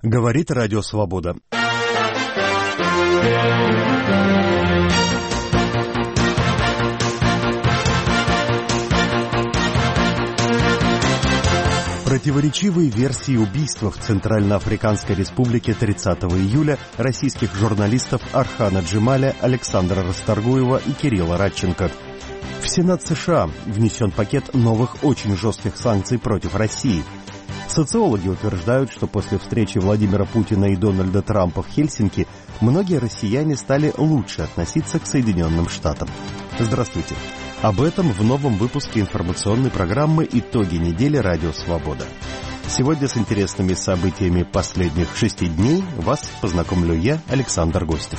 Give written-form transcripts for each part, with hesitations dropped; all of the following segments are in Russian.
Говорит Радио Свобода. Противоречивые версии убийства в Центральноафриканской Республике 30 июля российских журналистов Орхана Джемаля, Александра Расторгуева и Кирилла Радченко. В Сенат США внесен пакет новых очень жестких санкций против России. Социологи утверждают, что после встречи Владимира Путина и Дональда Трампа в Хельсинки многие россияне стали лучше относиться к Соединенным Штатам. Здравствуйте. Об этом в новом выпуске информационной программы «Итоги недели. Радио Свобода». Сегодня с интересными событиями последних 6 дней вас познакомлю я, Александр Гостев.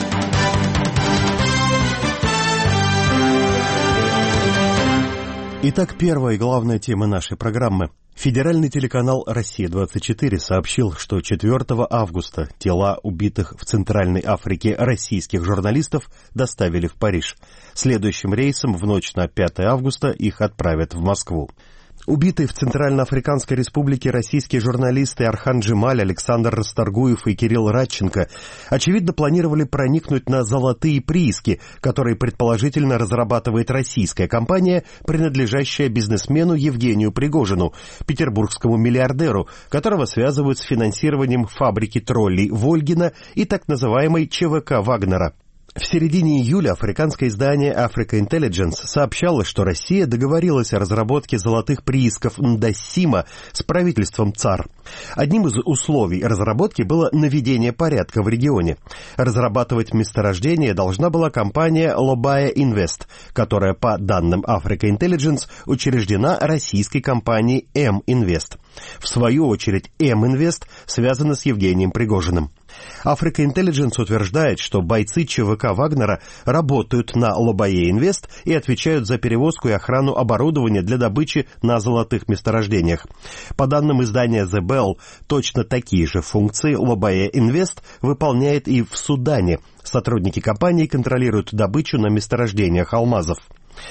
Итак, первая и главная тема нашей программы. Федеральный телеканал «Россия-24» сообщил, что 4 августа тела убитых в Центральной Африке российских журналистов доставили в Париж. Следующим рейсом в ночь на 5 августа их отправят в Москву. Убитые в Центральноафриканской Республике российские журналисты Орхан Джемаль, Александр Расторгуев и Кирилл Радченко очевидно планировали проникнуть на золотые прииски, которые предположительно разрабатывает российская компания, принадлежащая бизнесмену Евгению Пригожину, петербургскому миллиардеру, которого связывают с финансированием фабрики троллей Вольгина и так называемой ЧВК Вагнера. В середине июля африканское издание Africa Intelligence сообщало, что Россия договорилась о разработке золотых приисков Ндасима с правительством ЦАР. Одним из условий разработки было наведение порядка в регионе. Разрабатывать месторождение должна была компания Lobaya Invest, которая, по данным Africa Intelligence, учреждена российской компанией M-Invest. В свою очередь, M-Invest связана с Евгением Пригожиным. Africa Intelligence утверждает, что бойцы ЧВК Вагнера работают на Lobaya Invest и отвечают за перевозку и охрану оборудования для добычи на золотых месторождениях. По данным издания The Bell, точно такие же функции Lobaya Invest выполняет и в Судане. Сотрудники компании контролируют добычу на месторождениях алмазов.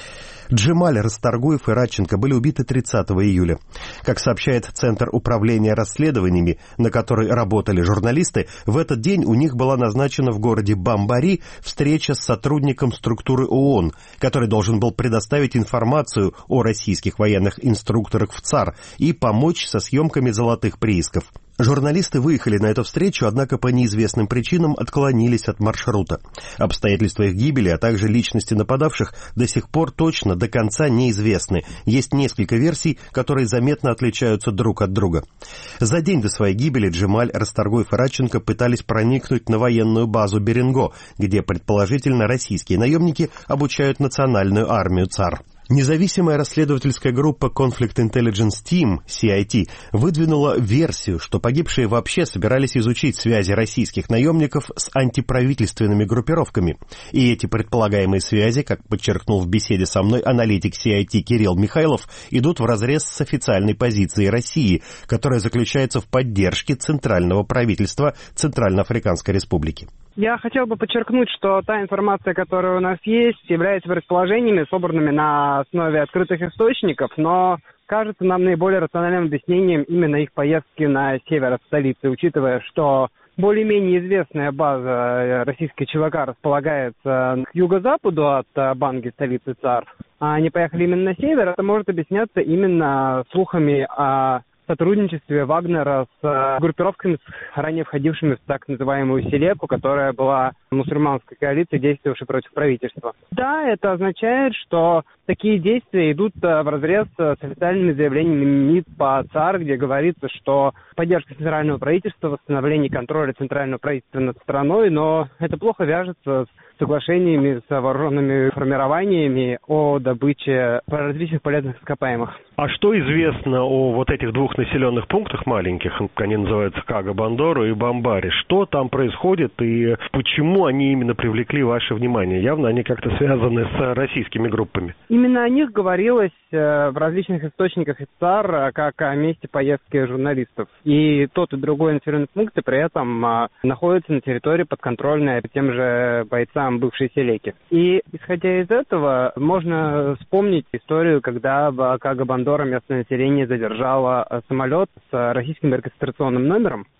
Джемаль, Расторгуев и Радченко были убиты 30 июля. Как сообщает Центр управления расследованиями, на который работали журналисты, в этот день у них была назначена в городе Бамбари встреча с сотрудником структуры ООН, который должен был предоставить информацию о российских военных инструкторах в ЦАР и помочь со съемками золотых приисков. Журналисты выехали на эту встречу, однако по неизвестным причинам отклонились от маршрута. Обстоятельства их гибели, а также личности нападавших до сих пор точно до конца неизвестны. Есть несколько версий, которые заметно отличаются друг от друга. За день до своей гибели Джемаль, Расторгуев и Радченко пытались проникнуть на военную базу Беренго, где, предположительно, российские наемники обучают национальную армию ЦАР. Независимая расследовательская группа Conflict Intelligence Team, CIT, выдвинула версию, что погибшие вообще собирались изучить связи российских наемников с антиправительственными группировками. И эти предполагаемые связи, как подчеркнул в беседе со мной аналитик CIT Кирилл Михайлов, идут вразрез с официальной позицией России, которая заключается в поддержке центрального правительства Центральноафриканской Республики. Я хотел бы подчеркнуть, что та информация, которая у нас есть, является предположениями, собранными на основе открытых источников, но кажется нам наиболее рациональным объяснением именно их поездки на север от столицы, учитывая, что более-менее известная база российской ЧВК располагается к юго-западу от банги столицы ЦАР, а они поехали именно на север. Это может объясняться именно слухами о сотрудничестве Вагнера с группировками, ранее входившими в так называемую Селеку, которая была мусульманской коалицией, действовавшей против правительства. Да, это означает, что такие действия идут вразрез с официальными заявлениями МИД по ЦАР, где говорится, что поддержка центрального правительства, восстановление контроля центрального правительства над страной, но это плохо вяжется с соглашениями с вооруженными формированиями о добыче различных полезных ископаемых. А что известно о вот этих двух населенных пунктах маленьких, они называются Кага-Бандору и Бамбари? Что там происходит и почему они именно привлекли ваше внимание? Явно они как-то связаны с российскими группами. Именно о них говорилось в различных источниках из ЦАР как о месте поездки журналистов. И тот и другой населенный пункт при этом находятся на территории подконтрольной тем же бойцам бывшей Селеки. И исходя из этого, можно вспомнить историю, когда в Кага-Бандора местное население задержало самолет с российским регистрационным номером,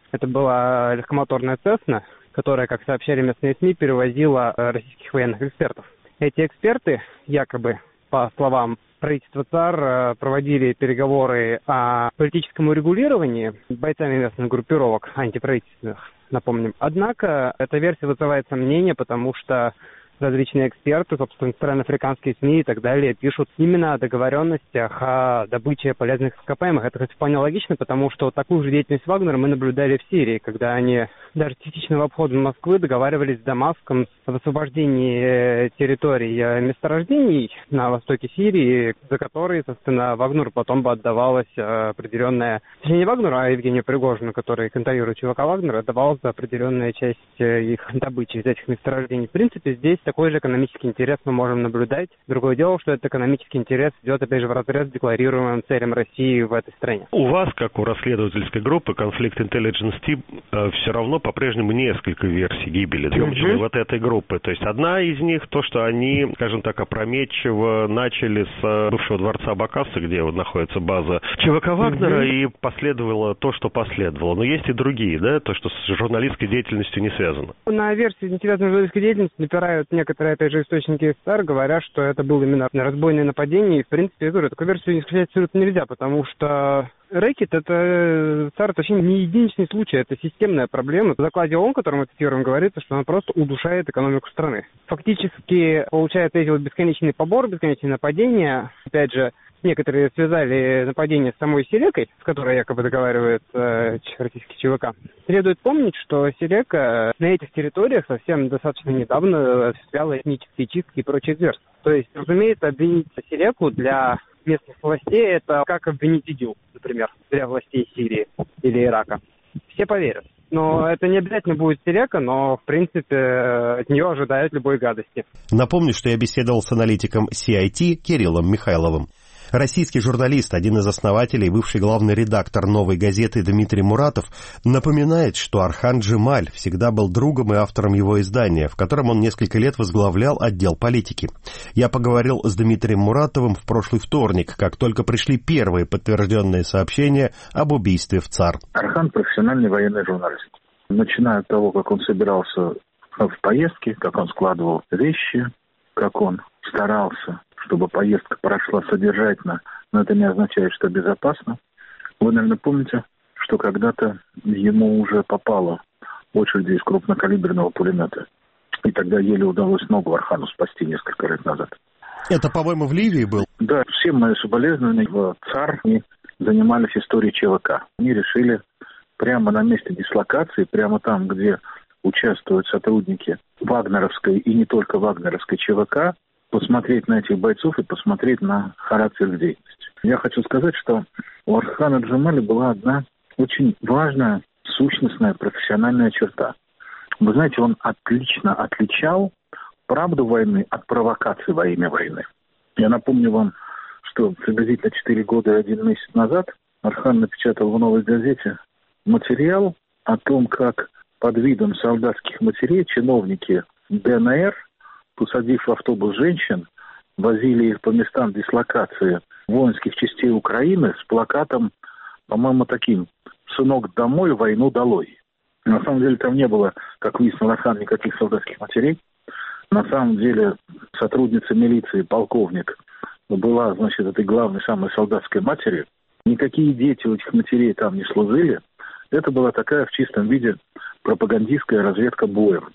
Это была легкомоторная «Цесна», которая, как сообщали местные СМИ, перевозила российских военных экспертов. Эти эксперты, якобы, по словам правительства ЦАР, проводили переговоры о политическом урегулировании бойцами местных группировок антиправительственных, напомним. Однако эта версия вызывает сомнения, потому что различные эксперты, собственно, центральноафриканские СМИ и так далее пишут именно о договоренностях о добыче полезных ископаемых. Это, кстати, вполне логично, потому что такую же деятельность Вагнера мы наблюдали в Сирии, когда они даже частично в обход Москвы договаривались с Дамаском об освобождении территорий месторождений на востоке Сирии, за которые, собственно, Вагнеру потом бы отдавалась определенная, точнее не Вагнеру, а Евгению Пригожину, который контролирует ЧВК Вагнера, отдавалась определенная часть их добычи из этих месторождений. В принципе, здесь такой же экономический интерес мы можем наблюдать. Другое дело, что этот экономический интерес идет, опять же, вразрез с декларируемым целям России в этой стране. У вас, как у расследовательской группы Conflict Intelligence Team, все равно по-прежнему несколько версий гибели съемочной вот этой группы. То есть одна из них, то, что они, скажем так, опрометчиво начали с бывшего дворца Бакасса, где вот находится база ЧВК Вагнера, и последовало то, что последовало. Но есть и другие, да, то, что с журналистской деятельностью не связано. На версию не связанной с журналистской деятельностью напирают некоторые, опять же, источники СССР, говорят, что это было именно разбойное нападение. И, в принципе, я говорю, такую версию исключать абсолютно нельзя, потому что рэкет — это ЦАР, точнее, не единичный случай, это системная проблема. В докладе ООН, который мы цитируем, говорится, что она просто удушает экономику страны. Фактически, получается, эти вот бесконечные поборы, бесконечные нападения, опять же, некоторые связали нападение с самой Селекой, с которой якобы договаривает российский ЧВК. Следует помнить, что Селека на этих территориях совсем достаточно недавно осуществляла этнические чистки и прочие зверства. То есть, разумеется, обвинить Селеку для местных властей — это как обвинить ИДИЛ, например, для властей Сирии или Ирака. Все поверят. Но это не обязательно будет Селека, но, в принципе, от нее ожидают любой гадости. Напомню, что я беседовал с аналитиком CIT Кириллом Михайловым. Российский журналист, один из основателей, бывший главный редактор «Новой газеты» Дмитрий Муратов, напоминает, что Орхан Джемаль всегда был другом и автором его издания, в котором он несколько лет возглавлял отдел политики. Я поговорил с Дмитрием Муратовым в прошлый вторник, как только пришли первые подтвержденные сообщения об убийстве в ЦАР. Орхан — профессиональный военный журналист. Начиная от того, как он собирался в поездке, как он складывал вещи, как он старался, чтобы поездка прошла содержательно, но это не означает, что безопасно. Вы, наверное, помните, что когда-то ему уже попало очередь из крупнокалиберного пулемета. И тогда еле удалось ногу Орхану спасти несколько лет назад. Это, по-моему, в Ливии был? Да, все мои соболезнования в ЦАР занимались историей ЧВК. Они решили прямо на месте дислокации, прямо там, где участвуют сотрудники вагнеровской и не только вагнеровской ЧВК, посмотреть на этих бойцов и посмотреть на характер их деятельности. Я хочу сказать, что у Орхана Джемаля была одна очень важная, сущностная, профессиональная черта. Вы знаете, он отлично отличал правду войны от провокации во имя войны. Я напомню вам, что приблизительно 4 года и 1 месяц назад Орхан напечатал в «Новой газете» материал о том, как под видом солдатских матерей чиновники ДНР, посадив в автобус женщин, возили их по местам дислокации воинских частей Украины с плакатом, по-моему, таким: «Сынок, домой, войну долой». На самом деле там не было, как выяснил Орхан, никаких солдатских матерей. На самом деле сотрудница милиции, полковник, была, значит, этой главной, самой солдатской матерью. Никакие дети у этих матерей там не служили. Это была такая в чистом виде пропагандистская разведка боем.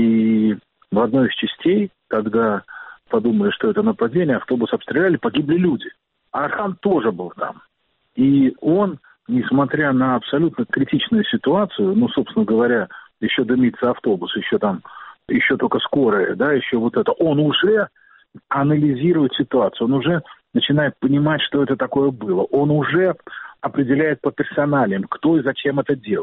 И в одной из частей, когда подумали, что это нападение, автобус обстреляли, погибли люди. А Орхан тоже был там. И он, несмотря на абсолютно критичную ситуацию, ну, собственно говоря, еще дымится автобус, еще только скорая, да, еще вот это, он уже анализирует ситуацию, он уже начинает понимать, что это такое было. Он уже определяет по персоналиям, кто и зачем это делал.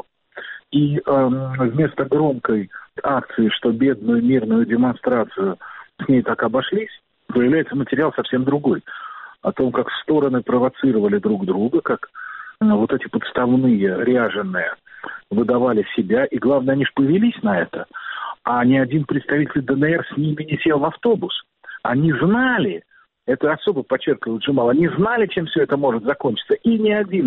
И вместо громкой акции, что бедную мирную демонстрацию с ней так обошлись, появляется материал совсем другой. О том, как стороны провоцировали друг друга, как вот эти подставные, ряженые выдавали себя. И главное, они же повелись на это. А ни один представитель ДНР с ними не сел в автобус. Они знали, это особо подчеркивает Джемал, они знали, чем все это может закончиться. И ни один из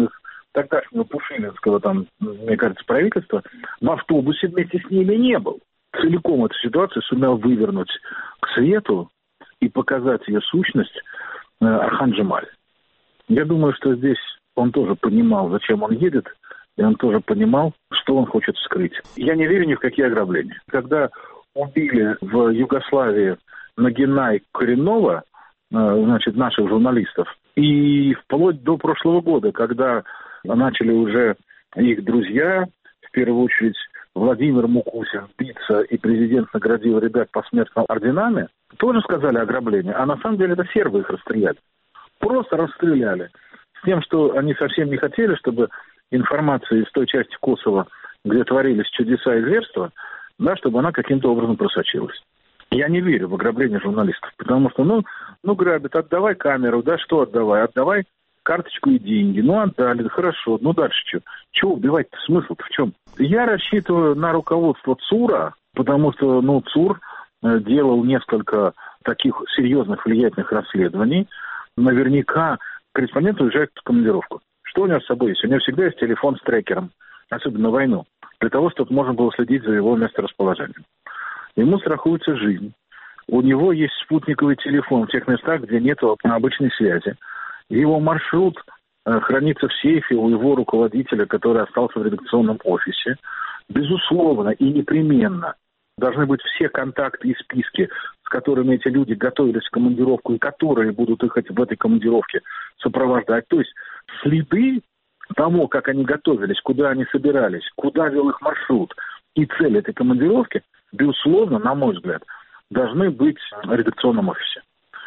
тогдашнего пушилинского, там, мне кажется, правительства, в автобусе вместе с ними не был. Целиком эту ситуацию сумел вывернуть к свету и показать ее сущность Орхан Джемаль. Я думаю, что здесь он тоже понимал, зачем он едет, и он тоже понимал, что он хочет скрыть. Я не верю ни в какие ограбления. Когда убили в Югославии Нагина и Коренного, значит, наших журналистов, и вплоть до прошлого года, когда начали уже их друзья, в первую очередь Владимир Мукусин, биться, и президент наградил ребят посмертно орденами, тоже сказали ограбление, а на самом деле это сербы их расстреляли. Просто расстреляли. С тем, что они совсем не хотели, чтобы информация из той части Косово, где творились чудеса и зверства, да, чтобы она каким-то образом просочилась. Я не верю в ограбление журналистов, потому что, ну грабят, отдавай камеру, да, что отдавай? Отдавай карточку и деньги. Ну, отдали, хорошо, ну дальше что? Чего убивать-то, смысл-то в чем? Я рассчитываю на руководство ЦУРа, потому что, ЦУР делал несколько таких серьезных влиятельных расследований. Наверняка корреспондент уезжает в командировку. Что у него с собой есть? У него всегда есть телефон с трекером, особенно на войну, для того, чтобы можно было следить за его месторасположением. Ему страхуется жизнь. У него есть спутниковый телефон в тех местах, где нет обычной связи. Его маршрут хранится в сейфе у его руководителя, который остался в редакционном офисе. Безусловно и непременно должны быть все контакты и списки, с которыми эти люди готовились в командировку и которые будут их в этой командировке сопровождать. То есть следы того, как они готовились, куда они собирались, куда вел их маршрут и цель этой командировки, безусловно, на мой взгляд, должны быть в редакционном офисе.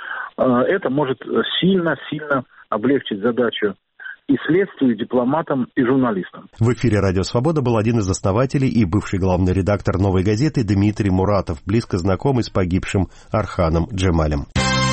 Это может сильно облегчить задачу и следствию, и дипломатам, и журналистам. В эфире «Радио Свобода» был один из основателей и бывший главный редактор «Новой газеты» Дмитрий Муратов, близко знакомый с погибшим Орханом Джемалем.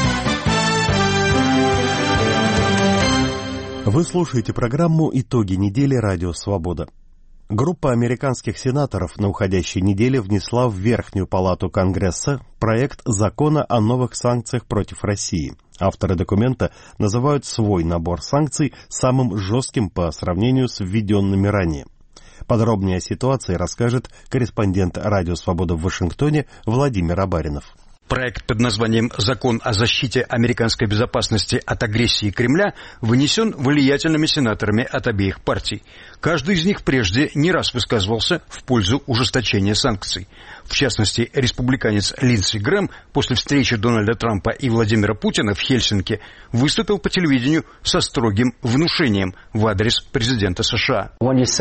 Вы слушаете программу «Итоги недели. Радио Свобода». Группа американских сенаторов на уходящей неделе внесла в Верхнюю палату Конгресса проект закона о новых санкциях против России. Авторы документа называют свой набор санкций самым жестким по сравнению с введенными ранее. Подробнее о ситуации расскажет корреспондент «Радио Свобода» в Вашингтоне Владимир Абаринов. Проект под названием «Закон о защите американской безопасности от агрессии Кремля» вынесен влиятельными сенаторами от обеих партий. Каждый из них прежде не раз высказывался в пользу ужесточения санкций. В частности, республиканец Линдси Грэм после встречи Дональда Трампа и Владимира Путина в Хельсинки выступил по телевидению со строгим внушением в адрес президента США.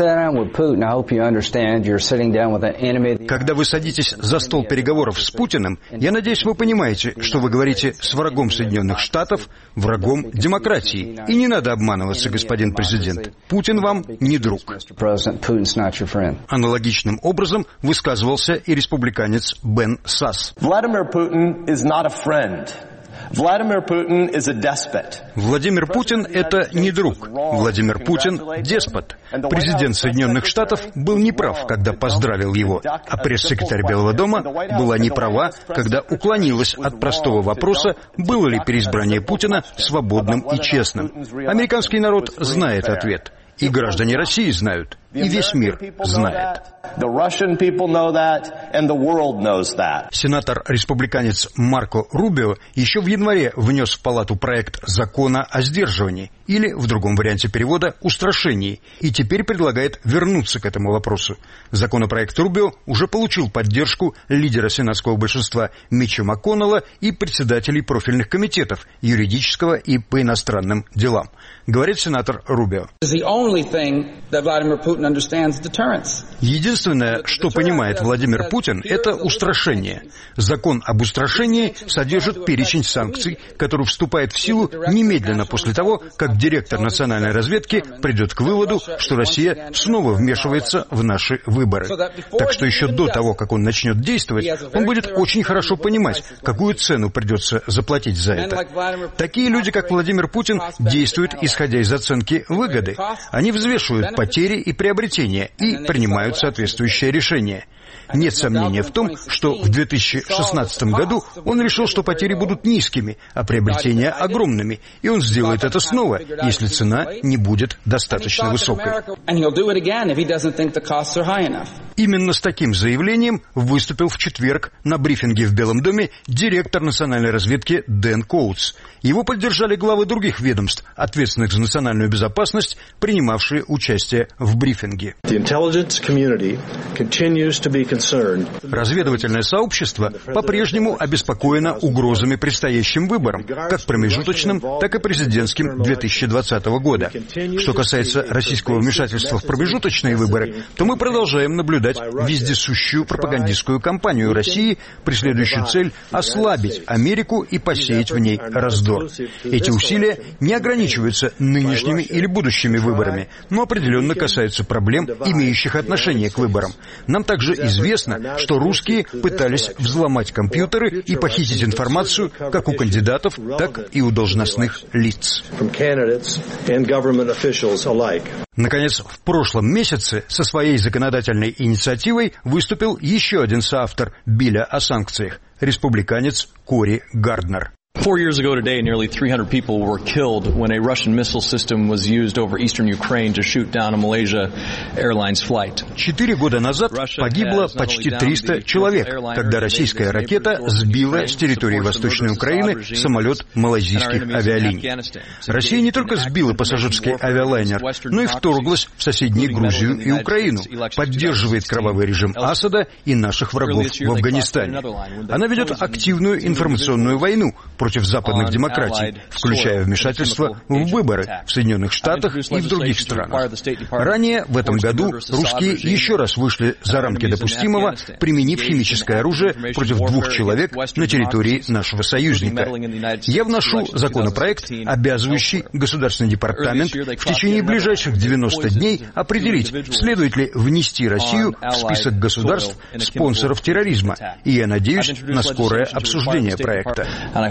Когда вы садитесь за стол переговоров с Путиным, я надеюсь, вы понимаете, что вы говорите с врагом Соединенных Штатов, врагом демократии. И не надо обманываться, господин президент. Путин вам не друг. Аналогичным образом высказывался и республиканец Бен Сасс. Владимир Путин – это не друг. Владимир Путин – деспот. Президент Соединенных Штатов был неправ, когда поздравил его, а пресс-секретарь Белого дома была неправа, когда уклонилась от простого вопроса, было ли переизбрание Путина свободным и честным. Американский народ знает ответ. И граждане России знают, и весь мир знает. Сенатор-республиканец Марко Рубио еще в январе внес в палату проект закона о сдерживании, или, в другом варианте перевода, устрашении, и теперь предлагает вернуться к этому вопросу. Законопроект Рубио уже получил поддержку лидера сенатского большинства Митча МакКоннелла и председателей профильных комитетов юридического и по иностранным делам. Говорит сенатор Рубио. Единственное, что понимает Владимир Путин, это устрашение. Закон об устрашении содержит перечень санкций, который вступает в силу немедленно после того, как директор национальной разведки придет к выводу, что Россия снова вмешивается в наши выборы. Так что еще до того, как он начнет действовать, он будет очень хорошо понимать, какую цену придется заплатить за это. Такие люди, как Владимир Путин, действуют исходя из оценки выгоды. Они взвешивают потери и приоритеты приобретения и принимают соответствующее решение. Нет сомнения в том, что в 2016 году он решил, что потери будут низкими, а приобретения огромными, и он сделает это снова, если цена не будет достаточно высокой. Именно с таким заявлением выступил в четверг на брифинге в Белом доме директор национальной разведки Дэн Коутс. Его поддержали главы других ведомств, ответственных за национальную безопасность, принимавшие участие в брифинге. Разведывательное сообщество по-прежнему обеспокоено угрозами предстоящим выборам, как промежуточным, так и президентским 2020 года. Что касается российского вмешательства в промежуточные выборы, то мы продолжаем наблюдать вездесущую пропагандистскую кампанию России, преследующую цель ослабить Америку и посеять в ней раздор. Эти усилия не ограничиваются нынешними или будущими выборами, но определенно касаются проблем, имеющих отношение к выборам. Нам также известно, что русские пытались взломать компьютеры и похитить информацию как у кандидатов, так и у должностных лиц. Наконец, в прошлом месяце со своей законодательной инициативой выступил еще один соавтор билля о санкциях – республиканец Кори Гарднер. 4 years ago today, nearly 300 people were killed when a Russian missile system was used over eastern Ukraine to shoot down a Malaysia Airlines flight. 4 года назад погибло почти 300 человек, когда российская ракета сбила с территории Восточной Украины самолет малайзийских авиалиний. Россия не только сбила пассажирский авиалайнер, но и вторглась в соседние Грузию и Украину, поддерживает кровавый режим Асада и наших врагов в Афганистане. Она ведет активную информационную войну против западных демократий, включая вмешательство в выборы в Соединенных Штатах и в других странах. Ранее в этом году русские еще раз вышли за рамки допустимого, применив химическое оружие против 2 человек на территории нашего союзника. Я вношу законопроект, обязывающий Государственный департамент в течение ближайших 90 дней определить, следует ли внести Россию в список государств, спонсоров терроризма. И я надеюсь на скорое обсуждение проекта.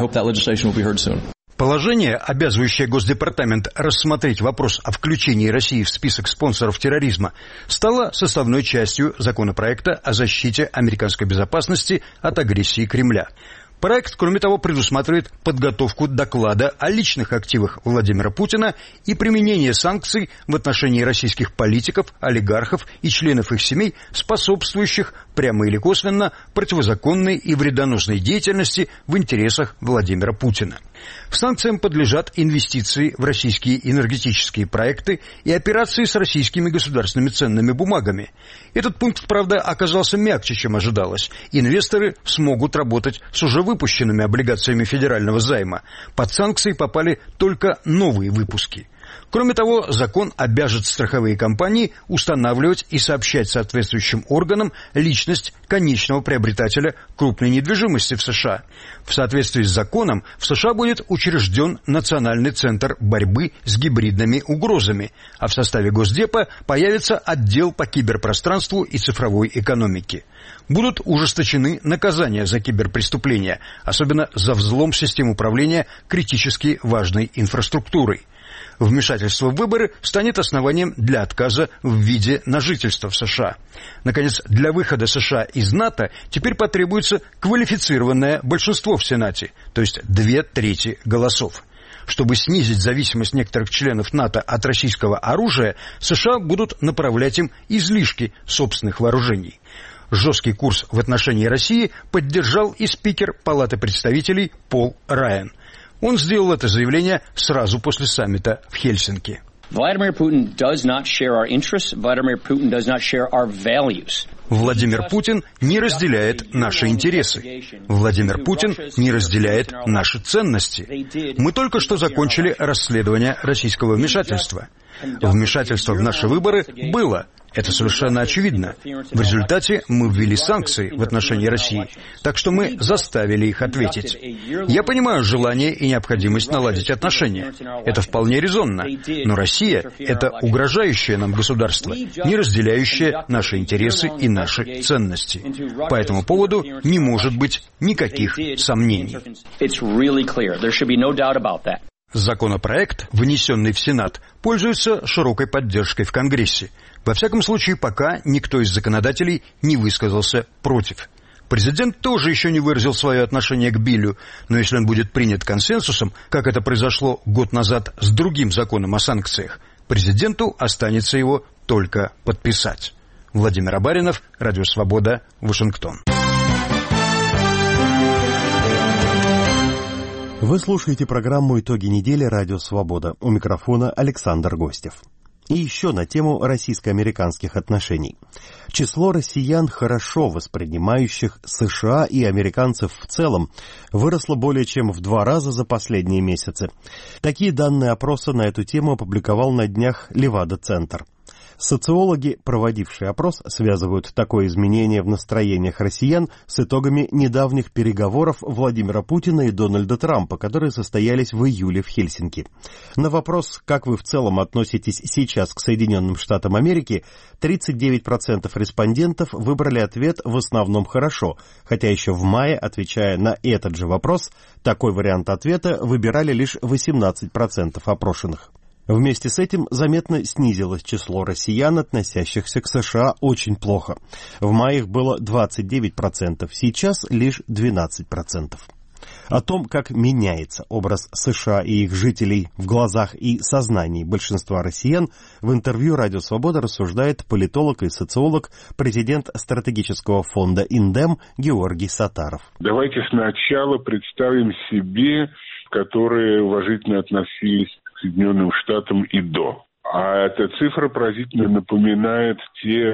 Положение, обязывающее Госдепартамент рассмотреть вопрос о включении России в список спонсоров терроризма, стало составной частью законопроекта о защите американской безопасности от агрессии Кремля. Проект, кроме того, предусматривает подготовку доклада о личных активах Владимира Путина и применение санкций в отношении российских политиков, олигархов и членов их семей, способствующих прямо или косвенно противозаконной и вредоносной деятельности в интересах Владимира Путина. Санкциям подлежат инвестиции в российские энергетические проекты и операции с российскими государственными ценными бумагами. Этот пункт, правда, оказался мягче, чем ожидалось. Инвесторы смогут работать с уже выпущенными облигациями федерального займа. Под санкции попали только новые выпуски. Кроме того, закон обяжет страховые компании устанавливать и сообщать соответствующим органам личность конечного приобретателя крупной недвижимости в США. В соответствии с законом в США будет учрежден Национальный центр борьбы с гибридными угрозами, а в составе Госдепа появится отдел по киберпространству и цифровой экономике. Будут ужесточены наказания за киберпреступления, особенно за взлом систем управления критически важной инфраструктурой. Вмешательство в выборы станет основанием для отказа в виде на жительство в США. Наконец, для выхода США из НАТО теперь потребуется квалифицированное большинство в Сенате, то есть 2/3 голосов. Чтобы снизить зависимость некоторых членов НАТО от российского оружия, США будут направлять им излишки собственных вооружений. Жесткий курс в отношении России поддержал и спикер Палаты представителей Пол Райан. Он сделал это заявление сразу после саммита в Хельсинки. Владимир Путин не разделяет наши интересы. Владимир Путин не разделяет наши ценности. Мы только что закончили расследование российского вмешательства. Вмешательство в наши выборы было. Это совершенно очевидно. В результате мы ввели санкции в отношении России, так что мы заставили их ответить. Я понимаю желание и необходимость наладить отношения. Это вполне резонно. Но Россия – это угрожающее нам государство, не разделяющее наши интересы и наши ценности. По этому поводу не может быть никаких сомнений. Законопроект, внесенный в Сенат, пользуется широкой поддержкой в Конгрессе. Во всяком случае, пока никто из законодателей не высказался против. Президент тоже еще не выразил свое отношение к Биллю, но если он будет принят консенсусом, как это произошло год назад с другим законом о санкциях, президенту останется его только подписать. Владимир Абаринов, Радио Свобода, Вашингтон. Вы слушаете программу «Итоги недели» Радио Свобода. У микрофона Александр Гостев. И еще на тему российско-американских отношений. Число россиян, хорошо воспринимающих США и американцев в целом, выросло более чем в 2 раза за последние месяцы. Такие данные опроса на эту тему опубликовал на днях Левада-центр. Социологи, проводившие опрос, связывают такое изменение в настроениях россиян с итогами недавних переговоров Владимира Путина и Дональда Трампа, которые состоялись в июле в Хельсинки. На вопрос, как вы в целом относитесь сейчас к Соединенным Штатам Америки, 39% респондентов выбрали ответ в основном хорошо, хотя еще в мае, отвечая на этот же вопрос, такой вариант ответа выбирали лишь 18% опрошенных. Вместе с этим заметно снизилось число россиян, относящихся к США очень плохо. В мае их было 29%, сейчас лишь 12%. О том, как меняется образ США и их жителей в глазах и сознании большинства россиян, в интервью «Радио Свобода» рассуждает политолог и социолог, президент стратегического фонда «Индем» Георгий Сатаров. Давайте сначала представим себе, которые уважительно относились к Соединенным Штатам и до. А эта цифра поразительно напоминает те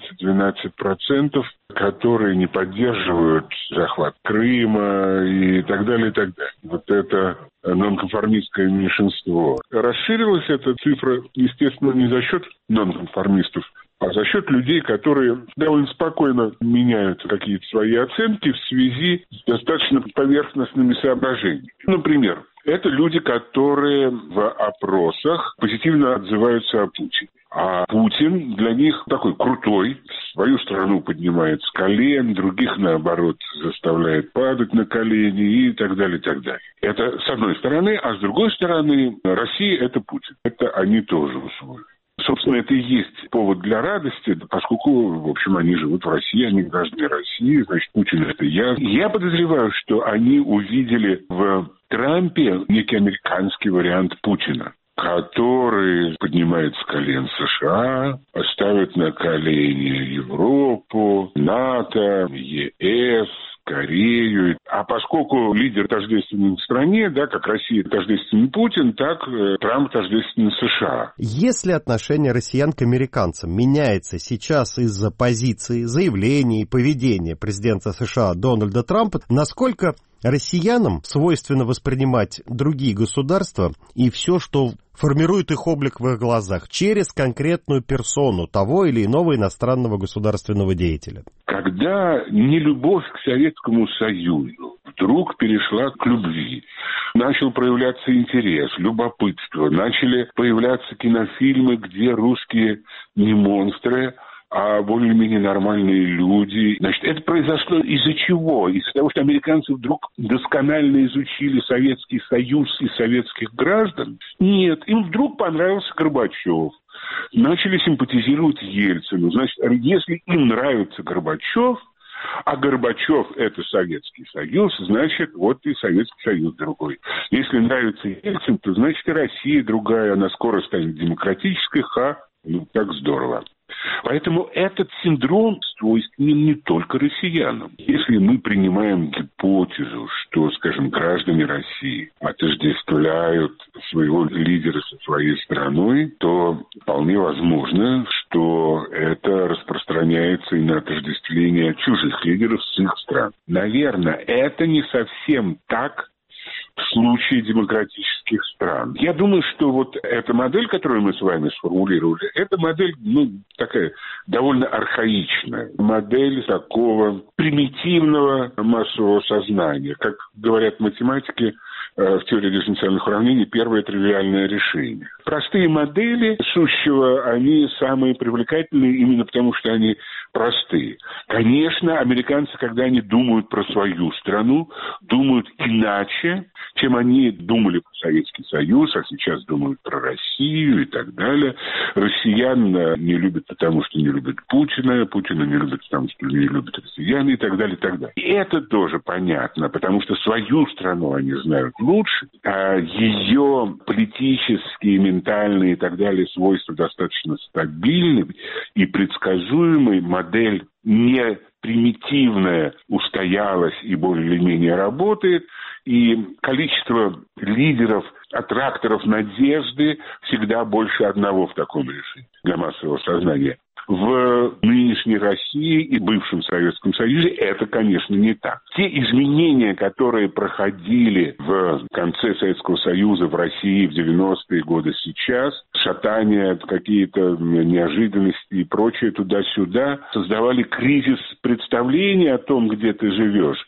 15-12%, которые не поддерживают захват Крыма и так далее, и так далее. Вот это нонконформистское меньшинство. Расширилась эта цифра, естественно, не за счет нонконформистов, а за счет людей, которые довольно спокойно меняют какие-то свои оценки в связи с достаточно поверхностными соображениями. Например, это люди, которые в опросах позитивно отзываются о Путине. А Путин для них такой крутой, свою страну поднимает с колен, других, наоборот, заставляет падать на колени и так далее, и так далее. Это с одной стороны, а с другой стороны, Россия – это Путин. Это они тоже усвоили. Собственно, это и есть повод для радости, поскольку, в общем, они живут в России, они граждане России, значит, Путин – это я. Я подозреваю, что они увидели в Трампе некий американский вариант Путина, который поднимает с колен США, ставит на колени Европу, НАТО, ЕС, Корею. А поскольку лидер тождественен в стране, да, как Россия тождественен Путин, так Трамп тождественен США. Если отношение россиян к американцам меняется сейчас из-за позиции, заявлений и поведения президента США Дональда Трампа, насколько россиянам свойственно воспринимать другие государства и все, что формирует их облик в их глазах, через конкретную персону того или иного иностранного государственного деятеля? Когда нелюбовь к Советскому Союзу вдруг перешла к любви, начал проявляться интерес, любопытство, начали появляться кинофильмы, где русские не монстры, а более-менее нормальные люди. Значит, это произошло из-за чего? Из-за того, что американцы вдруг досконально изучили Советский Союз и советских граждан? Нет, им вдруг понравился Горбачев. Начали симпатизировать Ельцину. Значит, если им нравится Горбачев, а Горбачев – это Советский Союз, значит, вот и Советский Союз другой. Если нравится Ельцин, то значит и Россия другая, она скоро станет демократической, так здорово. Поэтому этот синдром свойственен не только россиянам. Если мы принимаем гипотезу, что, скажем, граждане России отождествляют своего лидера со своей страной, то вполне возможно, что это распространяется и на отождествление чужих лидеров с их стран. Наверное, это не совсем так в случае демократических стран. Я думаю, что вот эта модель, которую мы с вами сформулировали, это модель, такая довольно архаичная. Модель такого примитивного массового сознания. Как говорят математики в теории дифференциальных уравнений, первое тривиальное решение. простые модели сущего, они самые привлекательные именно потому, что они простые. Конечно, американцы, когда они думают про свою страну, думают иначе, чем они думали про Советский Союз, а сейчас думают про Россию и так далее. Россиян не любят потому, что не любят Путина, Путина не любят потому, что не любят россиян и так далее, и так далее. И это тоже понятно, потому что свою страну они знают лучше, а ее политические, ментальные и так далее свойства достаточно стабильны и предсказуемы. Модель не примитивная устоялась и более-менее работает, и количество лидеров, аттракторов надежды всегда больше одного в таком решении для массового сознания. В нынешней России и бывшем Советском Союзе это, конечно, не так. Те изменения, которые проходили в конце Советского Союза в России в 90-е годы сейчас, шатания, какие-то неожиданности и прочее туда-сюда, создавали кризис представления о том, где ты живешь.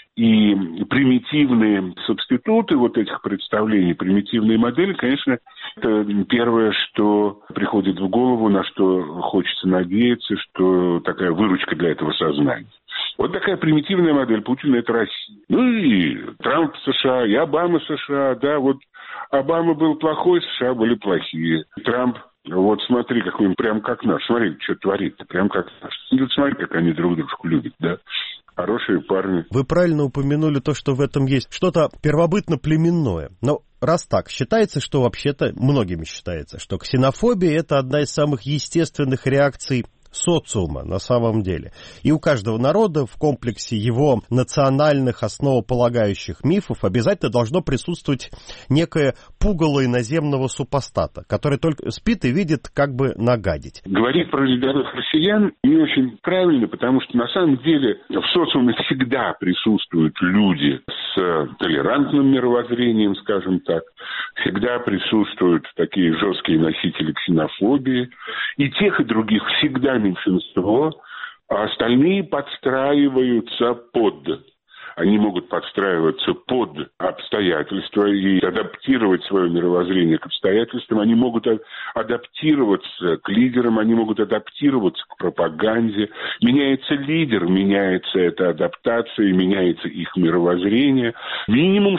И примитивные субституты вот этих представлений, примитивные модели, конечно, это первое, что приходит в голову, на что хочется надеяться, что такая выручка для этого сознания. Вот такая примитивная модель Путина – это Россия. Ну и Трамп США, и Обама США, да, вот Обама был плохой, США были плохие. Трамп, вот смотри, какой он прям как наш, смотри, что творит, прям как наш. Смотри, как они друг дружку любят, да. Хорошие парни. Вы правильно упомянули то, что в этом есть что-то первобытно-племенное. Но раз так, считается, что вообще-то, многими считается, что ксенофобия – это одна из самых естественных реакций социума на самом деле. И у каждого народа в комплексе его национальных основополагающих мифов обязательно должно присутствовать некое пугало иноземного супостата, который только спит и видит, как бы нагадить. Говорить про рядовых россиян не очень правильно, потому что на самом деле в социуме всегда присутствуют люди с толерантным мировоззрением, скажем так. Всегда присутствуют такие жесткие носители ксенофобии. И тех, и других всегда меньшинство, а остальные подстраиваются под. Они могут подстраиваться под обстоятельства и адаптировать свое мировоззрение к обстоятельствам. Они могут адаптироваться к лидерам, они могут адаптироваться к пропаганде. Меняется лидер, меняется эта адаптация, меняется их мировоззрение. Минимум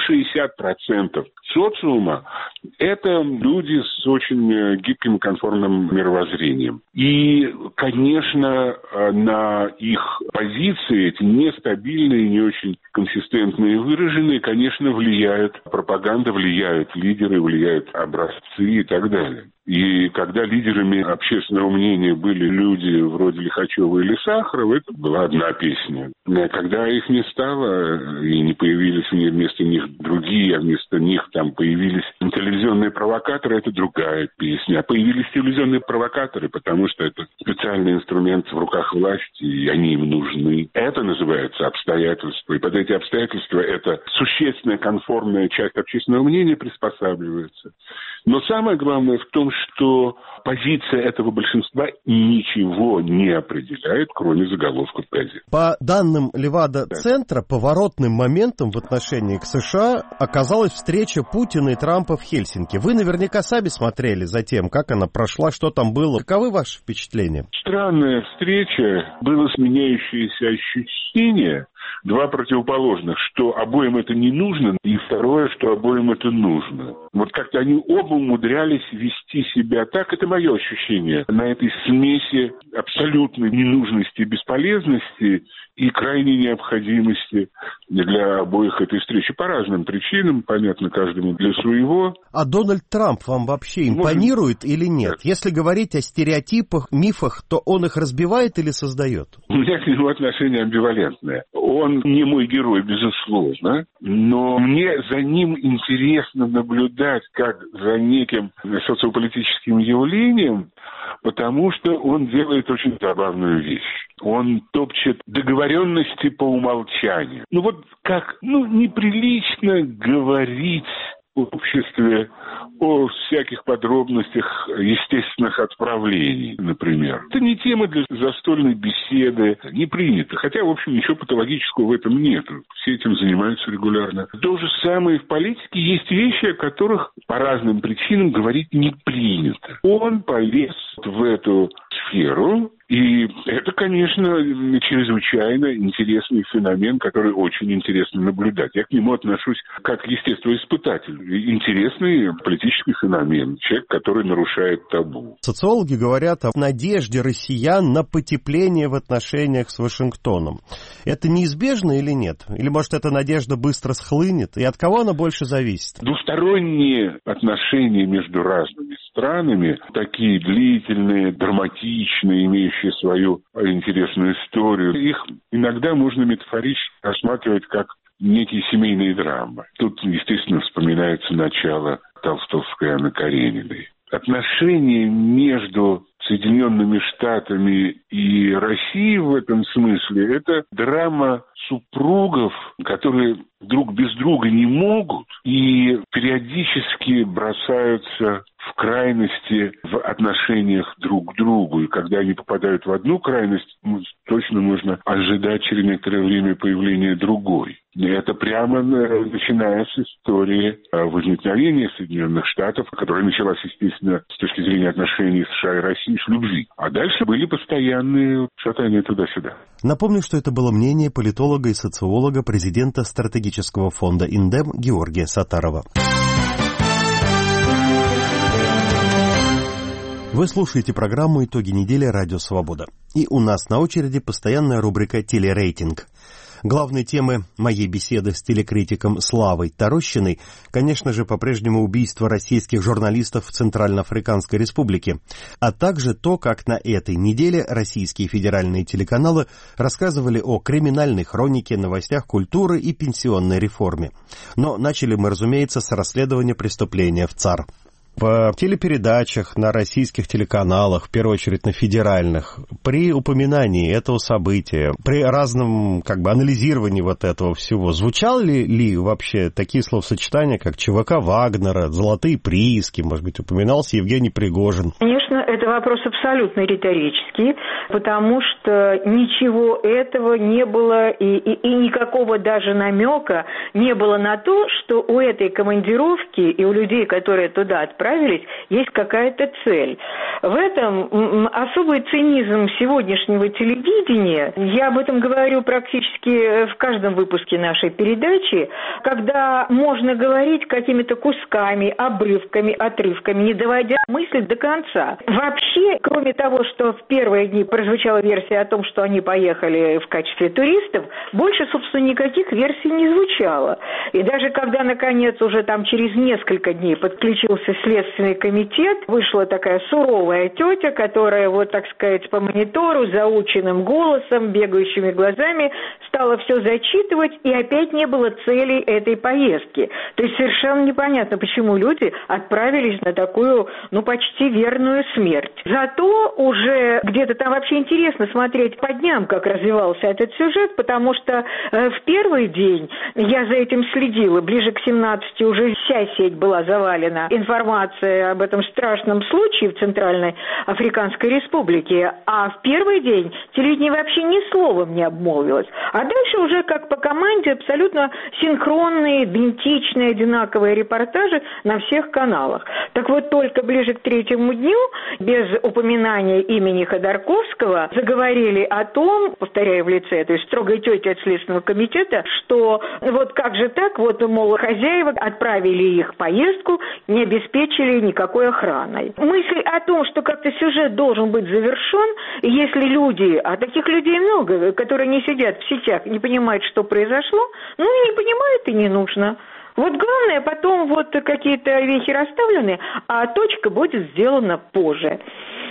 60% социума – это люди с очень гибким и конформным мировоззрением. И, конечно, на их позиции, эти нестабильные, не очень консистентные и выраженные, конечно, влияют пропаганда, влияют лидеры, влияют образцы и так далее. И когда лидерами общественного мнения были люди вроде Лихачева или Сахарова, это была одна песня. А когда их не стало, и не появились вместо них другие, а вместо них там появились телевизионные провокаторы, это другая песня. А появились телевизионные провокаторы, потому что это специальный инструмент в руках власти, и они им нужны. Это называется обстоятельства. И под эти обстоятельства эта существенная конформная часть общественного мнения приспосабливается. Но самое главное в том, что позиция этого большинства ничего не определяет, кроме заголовков газет. По данным Левада-центра, поворотным моментом в отношении к США оказалась встреча Путина и Трампа в Хельсинки. Вы наверняка сами смотрели за тем, как она прошла, что там было. Каковы ваши впечатления? Странная встреча, было сменяющееся ощущение, два противоположных, что обоим это не нужно, и второе, что обоим это нужно. Вот как-то они оба умудрялись вести себя так, это мое ощущение, на этой смеси абсолютной ненужности и бесполезности и крайней необходимости для обоих этой встречи. По разным причинам, понятно, каждому для своего. А Дональд Трамп вам вообще импонирует или нет? Если говорить о стереотипах, мифах, то он их разбивает или создает? У меня к нему отношение амбивалентное. Он не мой герой, безусловно, но мне за ним интересно наблюдать как за неким социополитическим явлением, потому что он делает очень забавную вещь. Он топчет договоренности по умолчанию. Ну вот как, неприлично говорить обществе о всяких подробностях естественных отправлений, например. Это не тема для застольной беседы, не принято. Хотя, в общем, ничего патологического в этом нет. Все этим занимаются регулярно. То же самое и в политике. Есть вещи, о которых по разным причинам говорить не принято. Он полез в эту сферу, и это, конечно, чрезвычайно интересный феномен, который очень интересно наблюдать. Я к нему отношусь как к естествоиспытателю. Интересный политический феномен. Человек, который нарушает табу. Социологи говорят о надежде россиян на потепление в отношениях с Вашингтоном. Это неизбежно или нет? Или, может, эта надежда быстро схлынет? И от кого она больше зависит? Двусторонние отношения между разными странами, такие длительные, драматичные, имеющие свою интересную историю, их иногда можно метафорически рассматривать как некие семейные драмы. Тут, естественно, вспоминается начало толстовской Анны Карениной. Отношения между Соединенными Штатами и Россией в этом смысле – это драма супругов, которые друг без друга не могут и периодически бросаются в крайности в отношениях друг к другу. И когда они попадают в одну крайность, точно можно ожидать через некоторое время появления другой. И это прямо начиная с истории возникновения Соединенных Штатов, которая началась, естественно, с точки зрения отношений США и России, с любви. А дальше были постоянные шатания туда-сюда. Напомню, что это было мнение политолога и социолога, президента стратегического фонда «Индем» Георгия Саттарова. Вы слушаете программу «Итоги недели. Радио Свобода». И у нас на очереди постоянная рубрика «Телерейтинг». Главной темы моей беседы с телекритиком Славой Тарощиной, конечно же, по-прежнему убийство российских журналистов в Центральноафриканской Республике, а также то, как на этой неделе российские федеральные телеканалы рассказывали о криминальной хронике, новостях культуры и пенсионной реформе. Но начали мы, разумеется, с расследования преступления в ЦАР. В телепередачах, на российских телеканалах, в первую очередь на федеральных, при упоминании этого события, при разном анализировании вот этого всего, звучали ли вообще такие словосочетания, как ЧВК Вагнера, золотые прииски, может быть, упоминался Евгений Пригожин? Конечно, это вопрос абсолютно риторический, потому что ничего этого не было и никакого даже намека не было на то, что у этой командировки и у людей, которые туда отправились, есть какая-то цель. В этом особый цинизм сегодняшнего телевидения. Я об этом говорю практически в каждом выпуске нашей передачи, когда можно говорить какими-то кусками, обрывками, отрывками, не доводя мысль до конца. Вообще, кроме того, что в первые дни прозвучала версия о том, что они поехали в качестве туристов, больше, собственно, никаких версий не звучало. И даже когда, наконец, уже там через несколько дней подключился Следственный комитет, вышла такая суровая тетя, которая, по монитору, заученным голосом, бегающими глазами стала все зачитывать, и опять не было цели этой поездки. То есть совершенно непонятно, почему люди отправились на такую, почти верную смерть. Зато уже где-то там вообще интересно смотреть по дням, как развивался этот сюжет, потому что в первый день я за этим следила, ближе к 17 уже вся сеть была завалена информация об этом страшном случае в Центральной Африканской Республике, а в первый день телевидение вообще ни словом не обмолвилось. А дальше уже как по команде абсолютно синхронные, идентичные, одинаковые репортажи на всех каналах. Так вот, только ближе к третьему дню, без упоминания имени Ходорковского, заговорили о том, повторяю в лице этой строгой тети от Следственного комитета, что как же так, мол, хозяева отправили их в поездку, не обеспечили никакой охраной. Мысль о том, что как-то сюжет должен быть завершен, если люди, а таких людей много, которые не сидят в сетях, не понимают, что произошло, не понимают и не нужно. Главное, потом какие-то вехи расставлены, а точка будет сделана позже.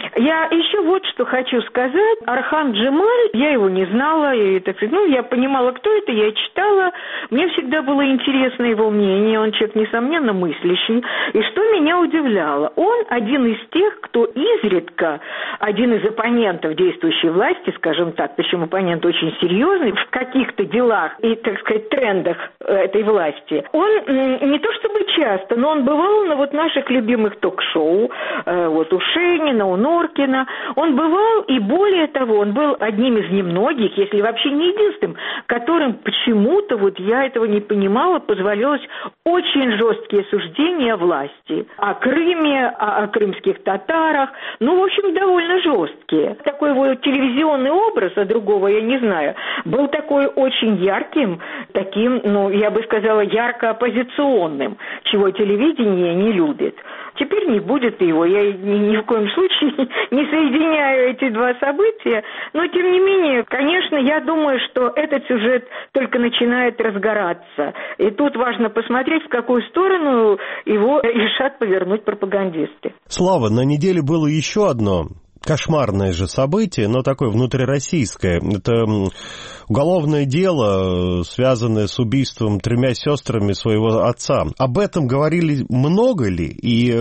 Я еще вот что хочу сказать. Архан Джемаль, я его не знала, и, я понимала, кто это, я читала. Мне всегда было интересно его мнение, он человек, несомненно, мыслящий. И что меня удивляло, он один из тех, кто изредка, один из оппонентов действующей власти, скажем так, причем оппонент очень серьезный, в каких-то делах и, так сказать, трендах этой власти, он не то чтобы часто, но он бывал на вот наших любимых ток-шоу, вот у Шенина, у Норкина, он бывал, и более того, он был одним из немногих, если вообще не единственным, которым почему-то, вот я этого не понимала, позволялось очень жесткие суждения о власти, о Крыме, о крымских татарах, в общем, довольно жесткие. Такой вот телевизионный образ, а другого я не знаю, был такой очень ярким, таким, я бы сказала, ярко оппозиционным, чего телевидение не любит. Теперь не будет его, я ни в коем случае не соединяю эти два события, но тем не менее, конечно, я думаю, что этот сюжет только начинает разгораться, и тут важно посмотреть, в какую сторону его решат повернуть пропагандисты. Слава, на неделе было еще одно кошмарное же событие, но такое внутрироссийское. Это уголовное дело, связанное с убийством 3 сестрами своего отца. Об этом говорили много ли? И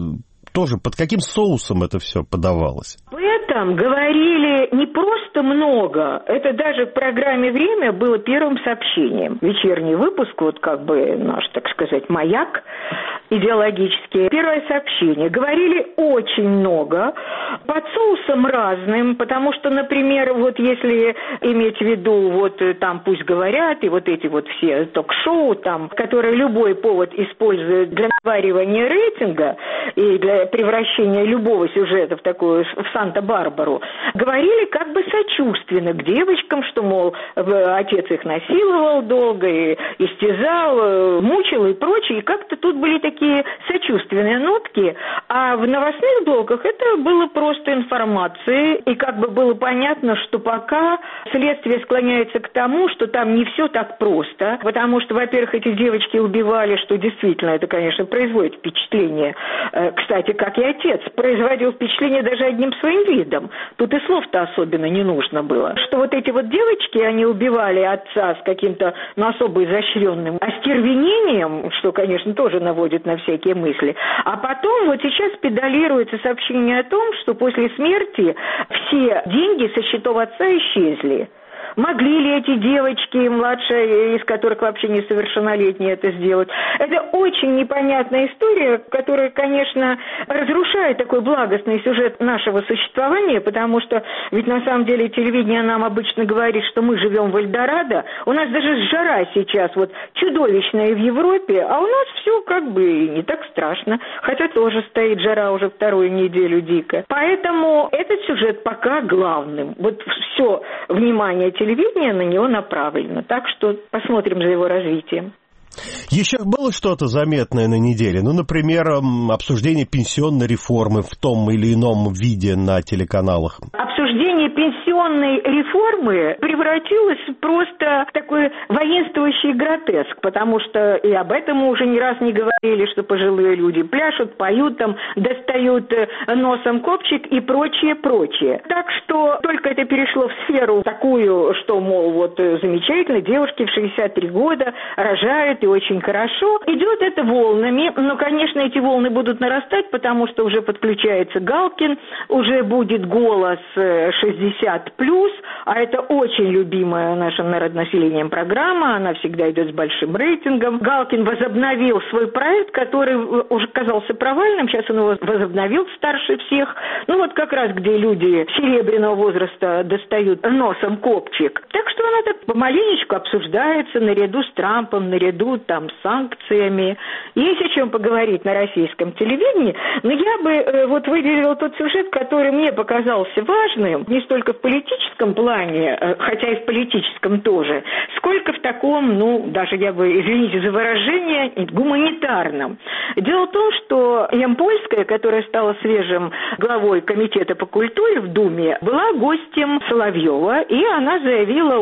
тоже под каким соусом это все подавалось? Об этом говорили не просто много. Это даже в программе «Время» было первым сообщением. Вечерний выпуск, вот как бы наш, так сказать, маяк идеологический. Первое сообщение. Говорили очень много, под соусом разным, потому что, например, вот если иметь в виду, вот там пусть говорят, и вот эти вот все ток-шоу, там, которые любой повод используют для наваривания рейтинга и для превращения любого сюжета в такую, в Санта-Барбару, говорили как бы сочувственно к девочкам, что, мол, отец их насиловал долго и истязал, мучил и прочее, и как-то тут были такие сочувственные нотки, а в новостных блоках это было просто информацией, и как бы было понятно, что пока следствие склоняется к тому, что там не все так просто, потому что, во-первых, эти девочки убивали, что действительно это, конечно, производит впечатление. Кстати, как и отец, производил впечатление даже одним своим видом. Тут и слов-то особенно не нужно было. Что вот эти вот девочки, они убивали отца с каким-то, особо изощренным остервенением, что, конечно, тоже наводит на всякие мысли. А потом вот сейчас педалируется сообщение о том, что после смерти все деньги со счетов отца исчезли. Могли ли эти девочки, младшие, из которых вообще несовершеннолетние, это сделать? Это очень непонятная история, которая, конечно, разрушает такой благостный сюжет нашего существования, потому что ведь на самом деле телевидение нам обычно говорит, что мы живем в Эльдорадо. У нас даже жара сейчас вот чудовищная в Европе, а у нас все как бы не так страшно, хотя тоже стоит жара уже 2-ю неделю дико. Поэтому этот сюжет пока главным. Вот все внимание телевидения на него направлено. Так что посмотрим за его развитием. Еще было что-то заметное на неделе? Например, обсуждение пенсионной реформы в том или ином виде на телеканалах. Обсуждение пенсионной реформы превратилось просто в такой воинствующий гротеск, потому что и об этом мы уже не раз не говорили, что пожилые люди пляшут, поют там, достают носом копчик и прочее. Так что только это перешло в сферу такую, что, мол, вот замечательно, девушки в 63 года рожают и очень хорошо. Идет это волнами, но, конечно, эти волны будут нарастать, потому что уже подключается Галкин, уже будет «Голос» 60+, а это очень любимая нашим народонаселением программа, она всегда идет с большим рейтингом. Галкин возобновил свой проект, который уже казался провальным, сейчас он его возобновил старше всех. Вот как раз, где люди серебряного возраста достают носом копчик. Так что она так помаленечку обсуждается наряду с Трампом, наряду там с санкциями. Есть о чем поговорить на российском телевидении, но я бы вот выделила тот сюжет, который мне показался важным, не столько в политическом плане, хотя и в политическом тоже, сколько в таком, даже я бы, извините за выражение, гуманитарном. Дело в том, что Ямпольская, которая стала свежим главой комитета по культуре в Думе, была гостем Соловьева, и она заявила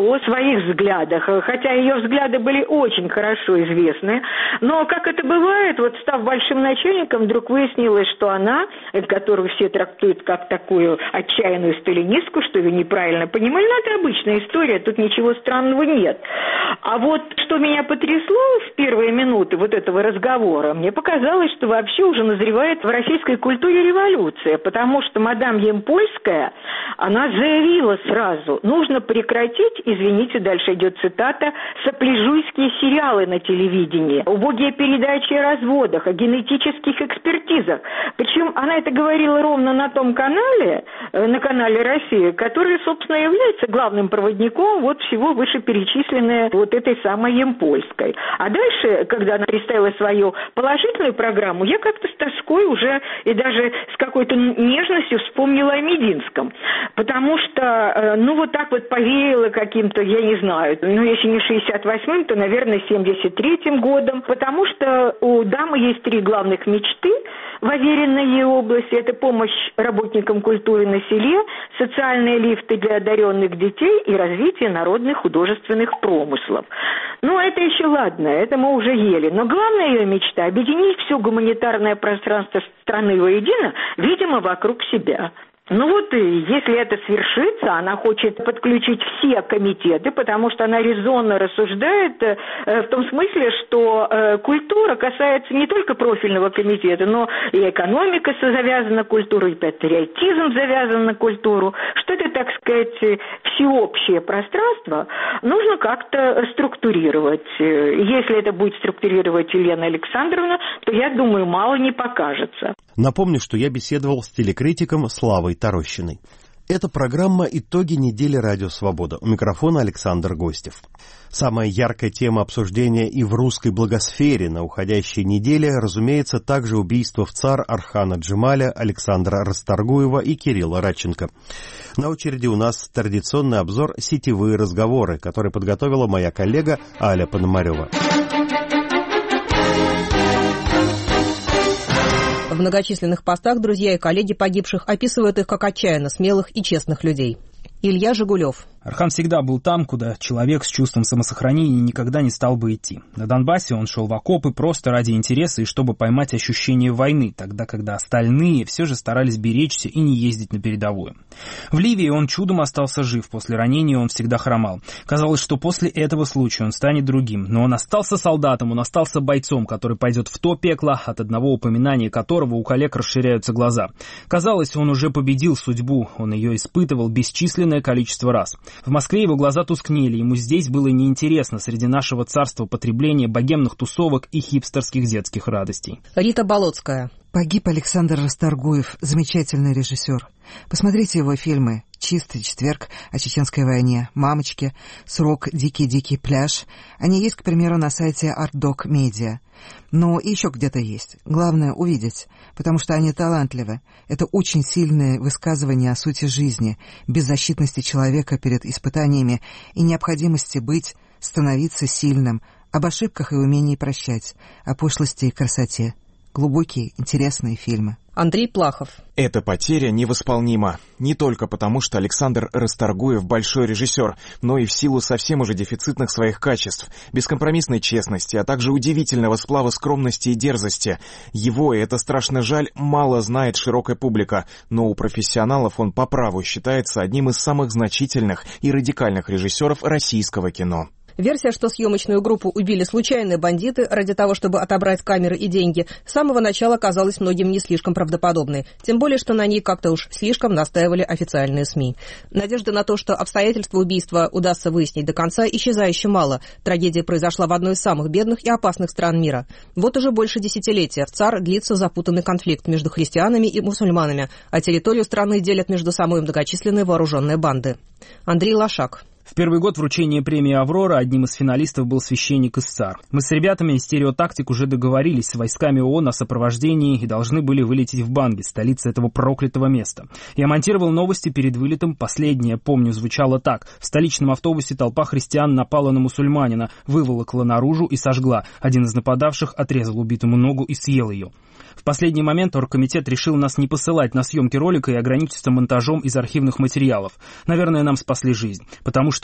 о своих взглядах, хотя ее взгляды были очень хорошо известны. Но, как это бывает, вот став большим начальником, вдруг выяснилось, что она, которую все трактуют как такую отчаянную сталинистку, что ее неправильно понимали, ну, это обычная история, тут ничего странного нет. А вот что меня потрясло в первые минуты вот этого разговора, мне показалось, что вообще уже назревает в российской культуре революция, потому что мадам Ямпольская, она заявила сразу, нужно прекратить, извините, дальше идет цитата, сопляжуйские сериалы на телевидении, убогие передачи о разводах, о генетических экспертизах. Причем она это говорила ровно на том канале, на канале «Россия», который, собственно, является главным проводником вот всего вышеперечисленной вот этой самой Ямпольской. А дальше, когда она представила свою положительную программу, я как-то с тоской уже и даже с какой-то нежностью вспомнила о Мединском. Потому что, ну, вот так вот повеяло каким-то, я не знаю, ну, если не 68-м, то, наверное, 73-м годом. Потому что у дамы есть 3 главных мечты в уверенной ей области. Это помощь работникам культуры на селе, социальные лифты для одаренных детей и развитие народных художественных промыслов. Ну, это еще ладно, это мы уже ели. Но главная ее мечта – объединить все гуманитарное пространство страны воедино, видимо, вокруг себя. Ну вот, если это свершится, она хочет подключить все комитеты, потому что она резонно рассуждает в том смысле, что культура касается не только профильного комитета, но и экономика завязана на культуру, и патриотизм завязан на культуру, что это, так сказать, всеобщее пространство нужно как-то структурировать. Если это будет структурировать Елена Александровна, то, я думаю, мало не покажется. Напомню, что я беседовал с телекритиком Славой Тарощиной. Это программа «Итоги недели Радио Свобода». У микрофона Александр Гостев. Самая яркая тема обсуждения и в русской благосфере на уходящей неделе, разумеется, также убийство в ЦАР Архана Джемаля, Александра Расторгуева и Кирилла Радченко. На очереди у нас традиционный обзор «Сетевые разговоры», который подготовила моя коллега Аля Пономарева. В многочисленных постах друзья и коллеги погибших описывают их как отчаянно смелых и честных людей. Илья Жигулев. Архан всегда был там, куда человек с чувством самосохранения никогда не стал бы идти. На Донбассе он шел в окопы просто ради интереса и чтобы поймать ощущение войны, тогда когда остальные все же старались беречься и не ездить на передовую. В Ливии он чудом остался жив, после ранения он всегда хромал. Казалось, что после этого случая он станет другим, но он остался солдатом, он остался бойцом, который пойдет в то пекло, от одного упоминания которого у коллег расширяются глаза. Казалось, он уже победил судьбу, он ее испытывал бесчисленное количество раз. В Москве его глаза тускнели, ему здесь было неинтересно среди нашего царства потребления богемных тусовок и хипстерских детских радостей. Рита Болотская. Погиб Александр Расторгуев, замечательный режиссер. Посмотрите его фильмы «Чистый четверг», о чеченской войне, «Мамочки», «Срок», «Дикий-дикий пляж». Они есть, к примеру, на сайте ArtDoc Media. Но и еще где-то есть. Главное — увидеть, потому что они талантливы. Это очень сильные высказывания о сути жизни, беззащитности человека перед испытаниями и необходимости быть, становиться сильным, об ошибках и умении прощать, о пошлости и красоте. Глубокие, интересные фильмы. Андрей Плахов. Эта потеря невосполнима. Не только потому, что Александр Расторгуев большой режиссер, но и в силу совсем уже дефицитных своих качеств, бескомпромиссной честности, а также удивительного сплава скромности и дерзости. Его, и это страшно жаль, мало знает широкая публика, но у профессионалов он по праву считается одним из самых значительных и радикальных режиссеров российского кино. Версия, что съемочную группу убили случайные бандиты ради того, чтобы отобрать камеры и деньги, с самого начала казалась многим не слишком правдоподобной. Тем более, что на ней как-то уж слишком настаивали официальные СМИ. Надежды на то, что обстоятельства убийства удастся выяснить до конца, исчезающе мало. Трагедия произошла в одной из самых бедных и опасных стран мира. Вот уже больше десятилетия в ЦАР длится запутанный конфликт между христианами и мусульманами, а территорию страны делят между собой многочисленные вооруженные банды. Андрей Лошак. В первый год вручения премии «Аврора» одним из финалистов был священник из ЦАР. Мы с ребятами из «Стереотактик» уже договорились с войсками ООН о сопровождении и должны были вылететь в Банги, столице этого проклятого места. Я монтировал новости перед вылетом. Последнее, помню, звучало так. В столичном автобусе толпа христиан напала на мусульманина, выволокла наружу и сожгла. Один из нападавших отрезал убитому ногу и съел ее. В последний момент оргкомитет решил нас не посылать на съемки ролика и ограничиться монтажом из архивных материалов. Наверное, нам спасли жизнь, потому что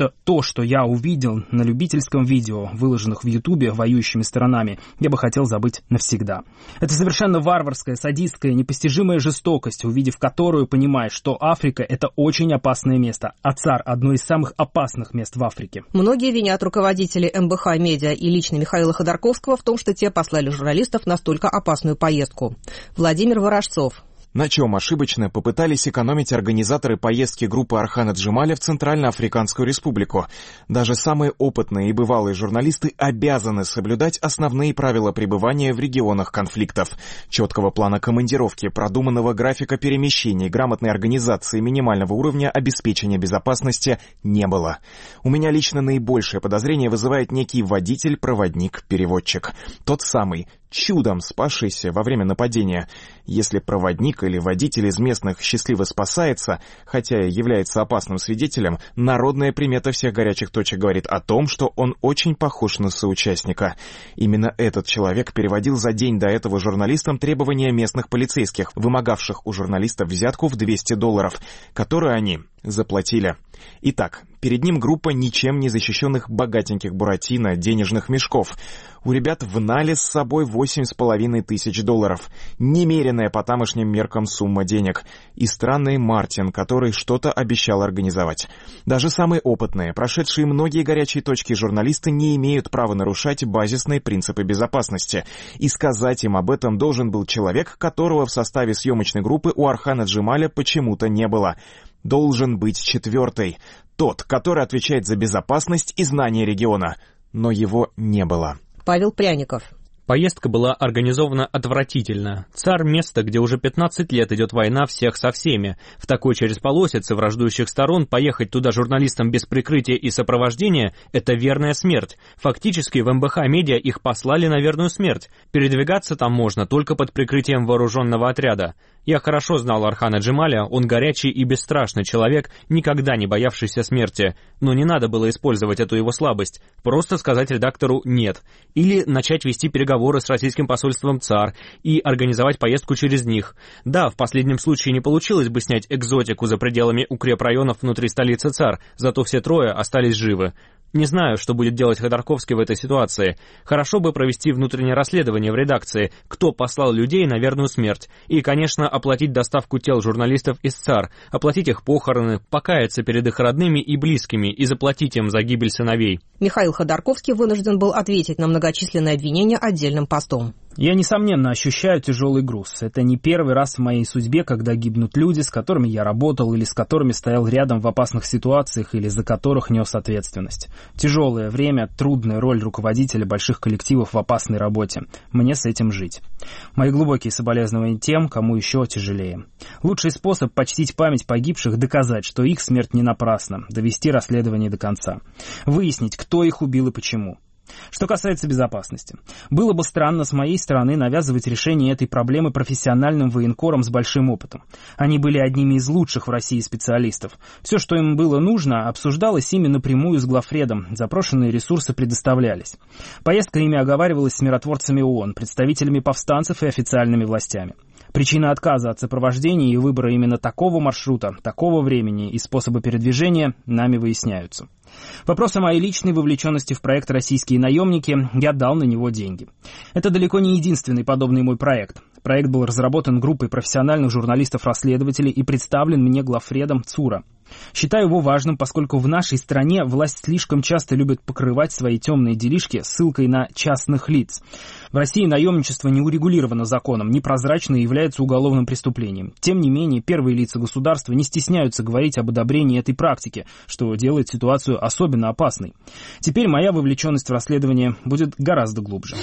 что то, что я увидел на любительском видео, выложенных в Ютубе воюющими сторонами, я бы хотел забыть навсегда. Это совершенно варварская, садистская, непостижимая жестокость, увидев которую понимаешь, что Африка — это очень опасное место, а ЦАР — одно из самых опасных мест в Африке. Многие винят руководителей МБХ «Медиа» и лично Михаила Ходорковского в том, что те послали журналистов на столько опасную поездку. Владимир Ворожцов. На чем ошибочно попытались экономить организаторы поездки группы Орхана Джемаля в Центральноафриканскую республику. Даже самые опытные и бывалые журналисты обязаны соблюдать основные правила пребывания в регионах конфликтов. Четкого плана командировки, продуманного графика перемещений, грамотной организации минимального уровня обеспечения безопасности не было. У меня лично наибольшее подозрение вызывает некий водитель, проводник, переводчик. Тот самый, чудом спасшийся во время нападения. Если проводник или водитель из местных счастливо спасается, хотя и является опасным свидетелем, народная примета всех горячих точек говорит о том, что он очень похож на соучастника. Именно этот человек переводил за день до этого журналистам требования местных полицейских, вымогавших у журналистов взятку в $200, которую они заплатили. Итак, перед ним группа ничем не защищенных богатеньких буратино денежных мешков. У ребят в нале с собой $8,5 тысяч. Немеренная по тамошним меркам сумма денег. И странный Мартин, который что-то обещал организовать. Даже самые опытные, прошедшие многие горячие точки журналисты не имеют права нарушать базисные принципы безопасности. И сказать им об этом должен был человек, которого в составе съемочной группы у Орхана Джемаля почему-то не было. Должен быть четвертый. Тот, который отвечает за безопасность и знание региона. Но его не было. Павел Пряников. Поездка была организована отвратительно. ЦАР — место, где уже 15 лет идет война всех со всеми. В такой через полосице враждующих сторон поехать туда журналистам без прикрытия и сопровождения — это верная смерть. Фактически в МБХ «Медиа» их послали на верную смерть. Передвигаться там можно только под прикрытием вооруженного отряда. Я хорошо знал Орхана Джемаля, он горячий и бесстрашный человек, никогда не боявшийся смерти. Но не надо было использовать эту его слабость. Просто сказать редактору «нет». Или начать вести переговоры с российским посольством ЦАР и организовать поездку через них. Да, в последнем случае не получилось бы снять экзотику за пределами укрепрайонов внутри столицы ЦАР, зато все трое остались живы. Не знаю, что будет делать Ходорковский в этой ситуации. Хорошо бы провести внутреннее расследование в редакции, кто послал людей на верную смерть. И, конечно, оплатить доставку тел журналистов из ЦАР, оплатить их похороны, покаяться перед их родными и близкими и заплатить им за гибель сыновей. Михаил Ходорковский вынужден был ответить на многочисленные обвинения отдельным постом. Я, несомненно, ощущаю тяжелый груз. Это не первый раз в моей судьбе, когда гибнут люди, с которыми я работал или с которыми стоял рядом в опасных ситуациях или за которых нес ответственность. Тяжелое время, трудная роль руководителя больших коллективов в опасной работе. Мне с этим жить. Мои глубокие соболезнования тем, кому еще тяжелее. Лучший способ почтить память погибших — доказать, что их смерть не напрасна, довести расследование до конца. Выяснить, кто их убил и почему. Что касается безопасности. Было бы странно с моей стороны навязывать решение этой проблемы профессиональным военкорам с большим опытом. Они были одними из лучших в России специалистов. Все, что им было нужно, обсуждалось ими напрямую с главредом, запрошенные ресурсы предоставлялись. Поездка ими оговаривалась с миротворцами ООН, представителями повстанцев и официальными властями. Причина отказа от сопровождения и выбора именно такого маршрута, такого времени и способа передвижения нами выясняются. Вопрос о моей личной вовлеченности в проект «Российские наемники» я дал на него деньги. Это далеко не единственный подобный мой проект. Проект был разработан группой профессиональных журналистов-расследователей и представлен мне главредом ЦУРа. Считаю его важным, поскольку в нашей стране власть слишком часто любит покрывать свои темные делишки ссылкой на частных лиц. В России наемничество не урегулировано законом, непрозрачно и является уголовным преступлением. Тем не менее, первые лица государства не стесняются говорить об одобрении этой практики, что делает ситуацию особенно опасной. Теперь моя вовлеченность в расследование будет гораздо глубже.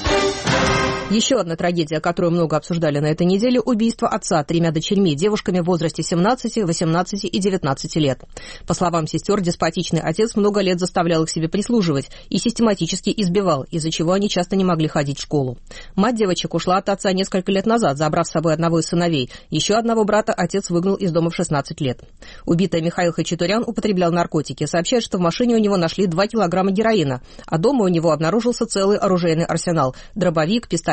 Еще одна трагедия, которую много обсуждали на этой неделе – убийство отца 3 дочерьми, девушками в возрасте 17, 18 и 19 лет. По словам сестер, деспотичный отец много лет заставлял их себе прислуживать и систематически избивал, из-за чего они часто не могли ходить в школу. Мать девочек ушла от отца несколько лет назад, забрав с собой одного из сыновей. Еще одного брата отец выгнал из дома в 16 лет. Убитый Михаил Хачатурян употреблял наркотики. Сообщают, что в машине у него нашли 2 килограмма героина, а дома у него обнаружился целый оружейный арсенал – дробовик, пистолет,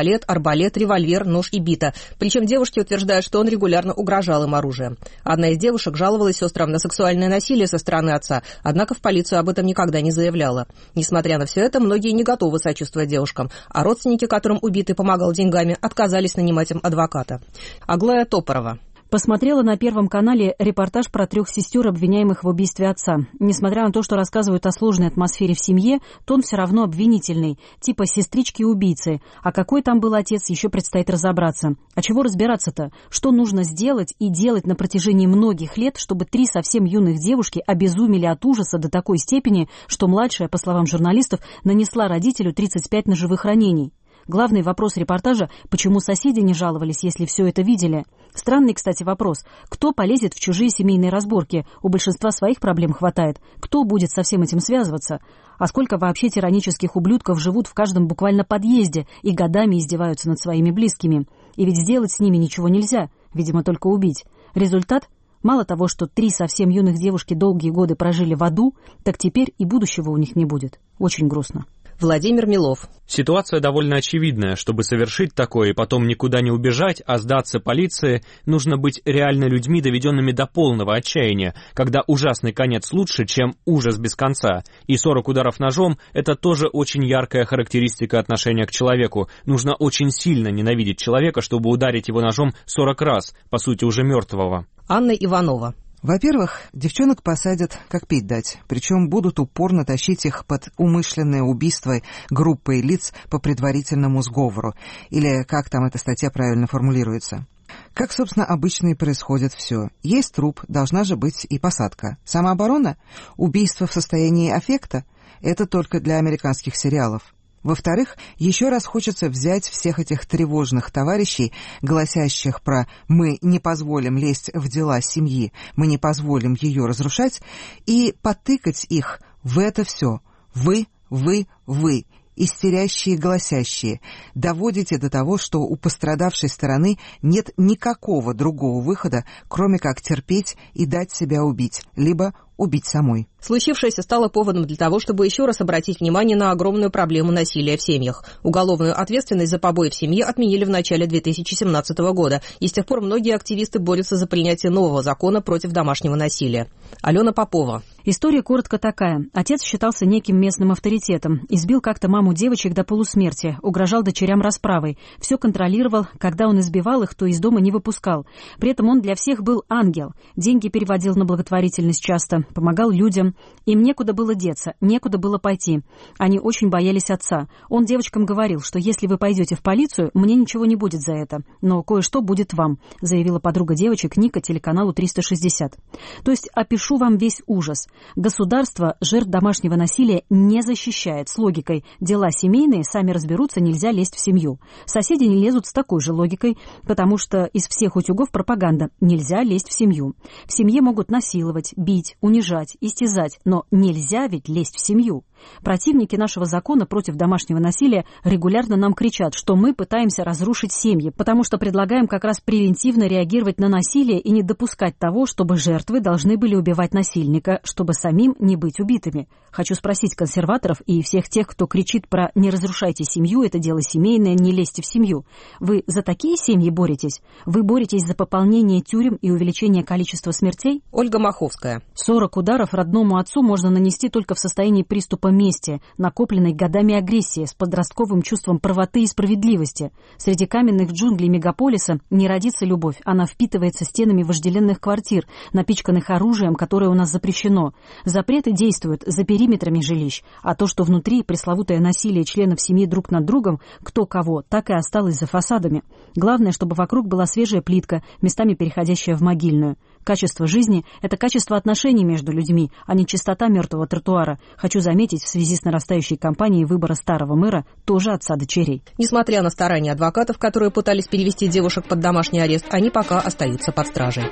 пистолет, арбалет, револьвер, нож и бита. Причем девушки утверждают, что он регулярно угрожал им оружием. Одна из девушек жаловалась сестрам на сексуальное насилие со стороны отца, однако в полицию об этом никогда не заявляла. Несмотря на все это, многие не готовы сочувствовать девушкам, а родственники, которым убитый помогал деньгами, отказались нанимать им адвоката. Аглая Топорова. Посмотрела на Первом канале репортаж про 3 сестер, обвиняемых в убийстве отца. Несмотря на то, что рассказывают о сложной атмосфере в семье, тон все равно обвинительный, типа сестрички-убийцы. А какой там был отец, еще предстоит разобраться. А чего разбираться-то? Что нужно сделать и делать на протяжении многих лет, чтобы 3 совсем юных девушки обезумели от ужаса до такой степени, что младшая, по словам журналистов, нанесла родителю 35 ножевых ранений? Главный вопрос репортажа – почему соседи не жаловались, если все это видели? Странный, кстати, вопрос. Кто полезет в чужие семейные разборки? У большинства своих проблем хватает. Кто будет со всем этим связываться? А сколько вообще тиранических ублюдков живут в каждом буквально подъезде и годами издеваются над своими близкими? И ведь сделать с ними ничего нельзя, видимо, только убить. Результат? Мало того, что 3 совсем юных девушки долгие годы прожили в аду, так теперь и будущего у них не будет. Очень грустно. Владимир Милов. Ситуация довольно очевидная. Чтобы совершить такое и потом никуда не убежать, а сдаться полиции, нужно быть реально людьми, доведенными до полного отчаяния, когда ужасный конец лучше, чем ужас без конца. И 40 ударов ножом – это тоже очень яркая характеристика отношения к человеку. Нужно очень сильно ненавидеть человека, чтобы ударить его ножом 40 раз, по сути уже мертвого. Анна Иванова. Во-первых, девчонок посадят, как пить дать, причем будут упорно тащить их под умышленное убийство группой лиц по предварительному сговору, или как там эта статья правильно формулируется. Как, собственно, обычно и происходит все. Есть труп, должна же быть и посадка. Самооборона? Убийство в состоянии аффекта? Это только для американских сериалов. Во-вторых, еще раз хочется взять всех этих тревожных товарищей, гласящих про «мы не позволим лезть в дела семьи, мы не позволим ее разрушать», и потыкать их в это все. Вы, истерящие, гласящие, доводите до того, что у пострадавшей стороны нет никакого другого выхода, кроме как терпеть и дать себя убить, либо убить самой. Случившееся стало поводом для того, чтобы еще раз обратить внимание на огромную проблему насилия в семьях. Уголовную ответственность за побои в семье отменили в начале 2017 года, и с тех пор многие активисты борются за принятие нового закона против домашнего насилия. Алена Попова. История коротко такая. Отец считался неким местным авторитетом, избил как-то маму девочек до полусмерти, угрожал дочерям расправой, все контролировал, когда он избивал их, то из дома не выпускал. При этом он для всех был ангел, деньги переводил на благотворительность часто, помогал людям. Им некуда было деться, некуда было пойти. Они очень боялись отца. Он девочкам говорил, что если вы пойдете в полицию, мне ничего не будет за это. Но кое-что будет вам, заявила подруга девочек Ника телеканалу 360. То есть опишу вам весь ужас. Государство жертв домашнего насилия не защищает с логикой. Дела семейные, сами разберутся, нельзя лезть в семью. Соседи не лезут с такой же логикой, потому что из всех утюгов пропаганда. Нельзя лезть в семью. В семье могут насиловать, бить, унижать, истязать, но нельзя ведь лезть в семью. Противники нашего закона против домашнего насилия регулярно нам кричат, что мы пытаемся разрушить семьи, потому что предлагаем как раз превентивно реагировать на насилие и не допускать того, чтобы жертвы должны были убивать насильника, чтобы самим не быть убитыми. Хочу спросить консерваторов и всех тех, кто кричит про «не разрушайте семью, это дело семейное, не лезьте в семью». Вы за такие семьи боретесь? Вы боретесь за пополнение тюрем и увеличение количества смертей? Ольга Маховская. 40 ударов родному отцу можно нанести только в состоянии приступа мести, накопленной годами агрессии, с подростковым чувством правоты и справедливости. Среди каменных джунглей мегаполиса не родится любовь, она впитывается стенами вожделенных квартир, напичканных оружием, которое у нас запрещено. Запреты действуют за периметрами жилищ, а то, что внутри пресловутое насилие членов семьи друг над другом, кто кого, так и осталось за фасадами. Главное, чтобы вокруг была свежая плитка, местами переходящая в могильную. Качество жизни – это качество отношений между людьми, а не чистота мертвого тротуара. Хочу заметить, в связи с нарастающей кампанией выбора старого мэра, тоже отца дочерей. Несмотря на старания адвокатов, которые пытались перевести девушек под домашний арест, они пока остаются под стражей.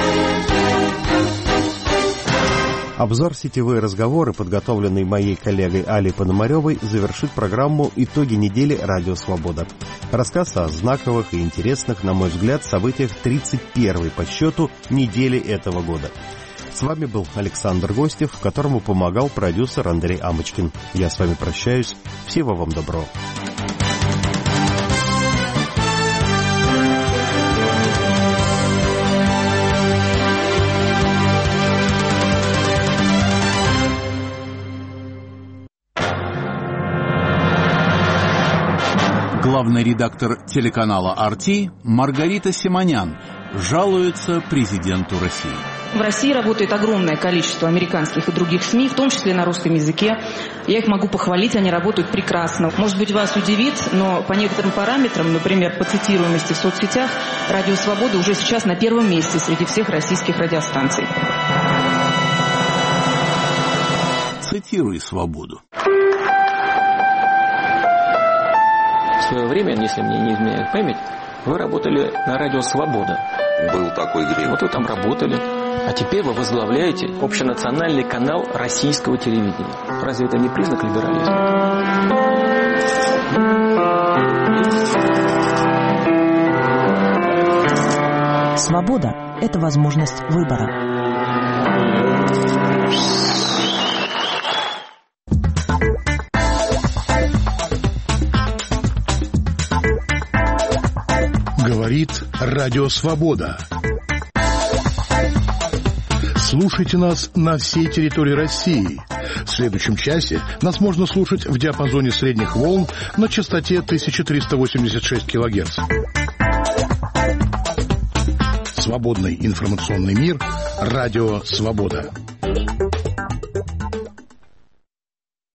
Обзор «Сетевые разговоры», подготовленный моей коллегой Алей Пономаревой, завершит программу «Итоги недели. Радио Свобода». Рассказ о знаковых и интересных, на мой взгляд, событиях 31-й по счету недели этого года. С вами был Александр Гостев, которому помогал продюсер Андрей Амочкин. Я с вами прощаюсь. Всего вам доброго. Главный редактор телеканала «RT» Маргарита Симонян жалуется президенту России. В России работает огромное количество американских и других СМИ, в том числе на русском языке. Я их могу похвалить, они работают прекрасно. Может быть, вас удивит, но по некоторым параметрам, например, по цитируемости в соцсетях, «Радио Свобода» уже сейчас на первом месте среди всех российских радиостанций. Цитируй «Свободу». В свое время, если мне не изменяет память, вы работали на радио «Свобода». Был такой грех. Вот вы там работали. А теперь вы возглавляете общенациональный канал российского телевидения. Разве это не признак либерализма? Свобода – это возможность выбора. Говорит Радио Свобода. Слушайте нас на всей территории России. В следующем часе нас можно слушать в диапазоне средних волн на частоте 1386 кГц. Свободный информационный мир. Радио Свобода.